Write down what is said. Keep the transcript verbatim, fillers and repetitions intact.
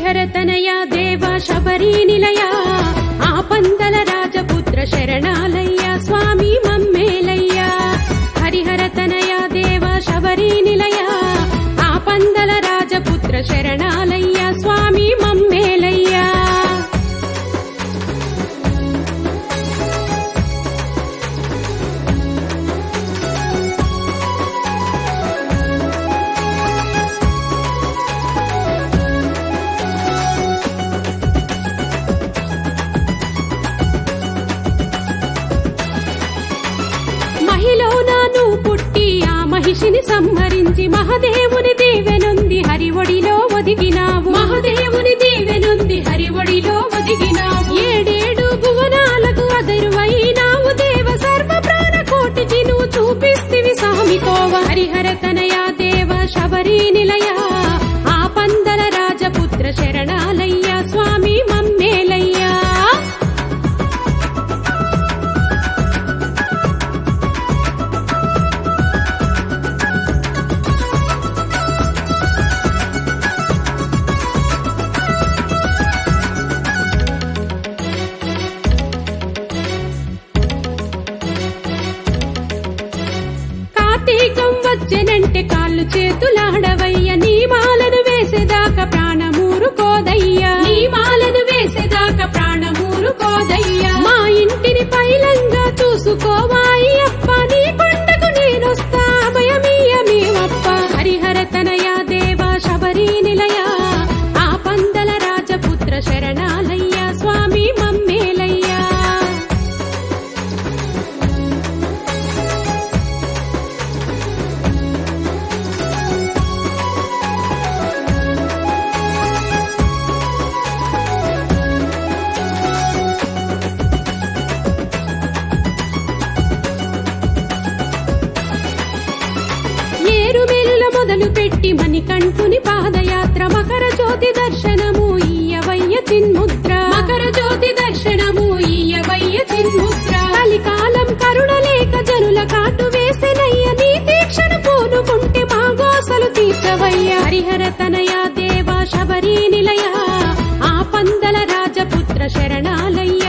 హరిహర తనయ దేవ శబరి నిలయ ఆపందల రాజపుత్ర శరణాలయ్య స్వామి మమ్మేలయ్య హరిహర తనయ దేవ శబరి నిలయ ఆపందల రాజపుత్ర శరణాలయ్య స్వామి మమ్మేలయ్య మహిళను పుట్టి ఆ మహిషిని సంహరించి మహదేవుని దీవెనుంది హరివడిలో ఒదిగినావు మహదేవుని దీవెనుంది హరివడిలో ఒదిగినావు ఏడేడు భువనాలకు అదరువైనావు దేవ సర్వ ప్రాణ కోటికి నువ్వు చూపిస్తివి స్వామికోవ హరిహర తనయ దేవ శబరి నిలయ ఆపందల రాజపుత్ర శరణాలయ్య స్వామి మమ్మేలయ్య కార్తీకం వచ్చెనంటే కాళ్ళు చేతులాడవయ్య నీ మాలను వేసేదాకా ప్రాణమూరు కోదయ్యా నీ మాలను వేసేదాకా ప్రాణమూరు కోదయ్యా మా ఇంటిని పైలంగా చూసుకోవాయి అప్ప నీ పండకు నేనొస్తా భయమీయమేవప్ప హరిహర తనయ దేవ శబరి నిలయ ఆపందల రాజపుత్ర శరణాలయ్య స్వామి మమ్మేలయ్య ఏరుమెల్ల మొదలు పెట్టి మణికంఠుని పాదయాత్ర మకర జ్యోతి దర్శనము ఈయవయ్య చిన్ముద్ర మకర జ్యోతి దర్శనము ఈయవయ్య చిన్ముద్ర కలికాలం కరుణలేక జనుల కాటు వేసెనయ్య నీ దీక్షను పూనుకుంటే మా గోసలు తీర్చవయ్య హరిహర తనయ దేవ శబరి నిలయ ఆపందల రాజపుత్ర శరణాలయ్య